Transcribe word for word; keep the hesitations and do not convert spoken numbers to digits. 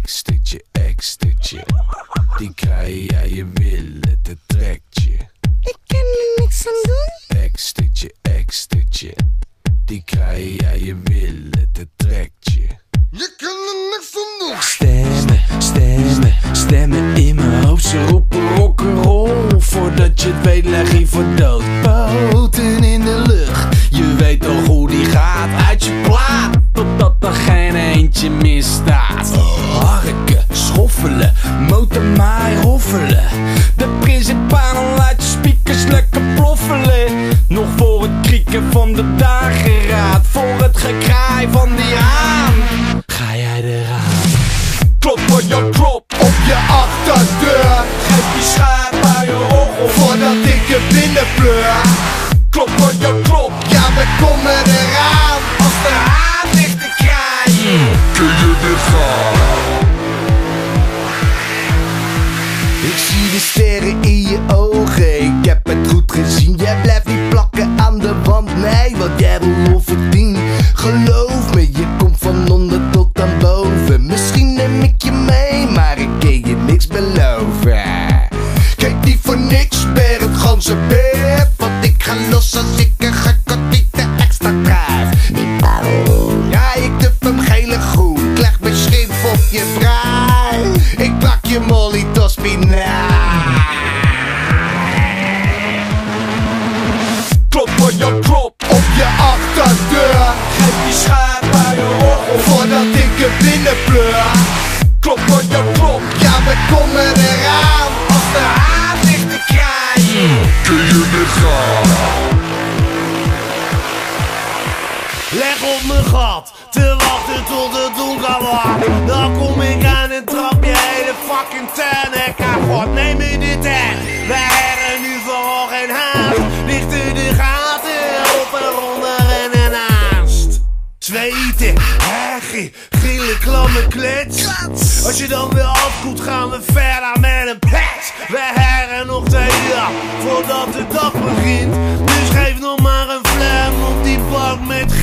Extertje, extertje, die krijg jij je willen, het trekt je. Ik kan er niks aan doen. Extertje, extertje, die krijg jij je willen, het trekt je. Je kan er niks aan doen. Stemmen, stemmen, stemmen in mijn hoofd. Ze roepen rock'n'roll, voordat je het weet leg je voor dood. Poten in de lucht, je weet toch hoe die gaat. Uit je plaat, totdat er geen eentje misstaat. Harken, schoffelen, motormaai roffelen. De principalen laat je speakers lekker ploffelen. Nog voor het krieken van de dageraad, voor het gekraai van die haan. Ga jij eraan? Klop voor je klop op je achterdeur. Geef die schaar bij je roggel Voordat ik je binnenpleur. Klop voor je klop, Ja, we komen eraan. als de haan ligt te kraaien. Kun je dit gaan? Ik zie de sterren in je ogen, ik heb het goed gezien. Jij blijft niet plakken aan de wand, nee, want jij wil onverdiend. Geloof me, je komt van onder tot aan boven. Misschien neem ik je mee, maar ik kan je niks beloven. Kijk niet voor niks per het ganse beer, want ik ga los als ik een gekotiete extra drijf. Niet bouwen. Ja, ik duf hem geel en groen, ik leg mijn schimp op je vrij. Ik plak je molly spinaal. Klop voor je klop op je achterdeur. Geef die schaar bij je roggel Voordat ik je binnenpleur. Klop voor je klop, Ja, we komen eraan. als de haan ligt te kraaien. Kun je dit gaan? Leg op mijn gat, te wachten tot het donker wordt. Dan kom ik aan en trap je hele fucking tuin en kapot. Neem me de tijd, wij hebben nu vooral geen haast. Lichten de gaten, op en onder en ernaast. Zweten, hergie, grillen, klamme klets. Als je dan weer afkoelt gaan we verder met een patch. We hebben nog twee uur voordat de dag begint. Dus geef nog maar een vlam op die bak met